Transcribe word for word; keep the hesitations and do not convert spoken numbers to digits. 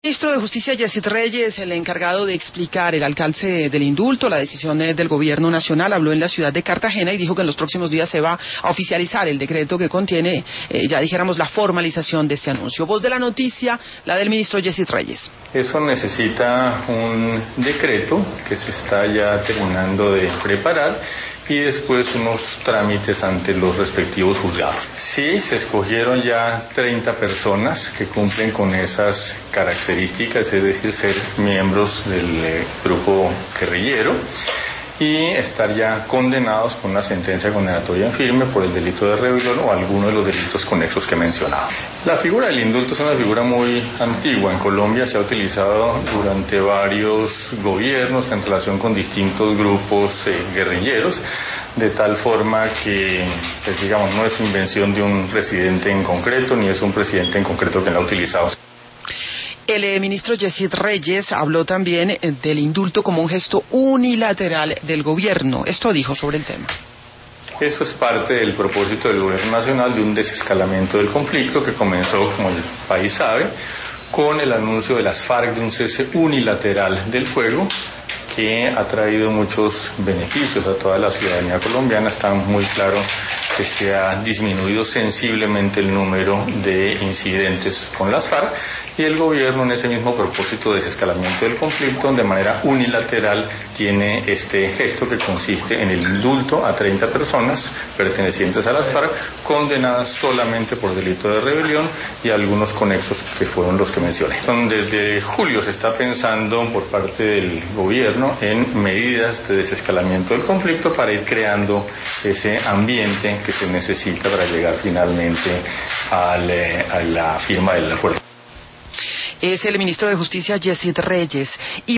El ministro de Justicia, Yesid Reyes, el encargado de explicar el alcance del indulto, la decisión del gobierno nacional, habló en la ciudad de Cartagena y dijo que en los próximos días se va a oficializar el decreto que contiene, eh, ya dijéramos, la formalización de este anuncio. Voz de la noticia, la del ministro Yesid Reyes. Eso necesita un decreto que se está ya terminando de preparar y después unos trámites ante los respectivos juzgados. Sí, se escogieron ya treinta personas que cumplen con esas características, es decir, ser miembros del eh, grupo guerrillero y estar ya condenados con una sentencia condenatoria en firme por el delito de rebelión o alguno de los delitos conexos que he mencionado. La figura del indulto es una figura muy antigua. En Colombia se ha utilizado durante varios gobiernos en relación con distintos grupos eh, guerrilleros, de tal forma que, pues, digamos, no es invención de un presidente en concreto, ni es un presidente en concreto quien la ha utilizado. El eh, ministro Yesid Reyes habló también eh, del indulto como un gesto unilateral del gobierno. Esto dijo sobre el tema. Eso es parte del propósito del gobierno nacional de un desescalamiento del conflicto que comenzó, como el país sabe, con el anuncio de las FARC de un cese unilateral del fuego que ha traído muchos beneficios a toda la ciudadanía colombiana. Está muy claro que se ha disminuido sensiblemente el número de incidentes con las FARC y el gobierno, en ese mismo propósito de desescalamiento del conflicto, de manera unilateral tiene este gesto que consiste en el indulto a treinta personas pertenecientes a las FARC condenadas solamente por delito de rebelión y algunos conexos que fueron los que mencioné. Desde julio se está pensando por parte del gobierno en medidas de desescalamiento del conflicto para ir creando ese ambiente que se necesita para llegar finalmente al, eh, a la firma del acuerdo. Es el ministro de Justicia, Yesid Reyes. Y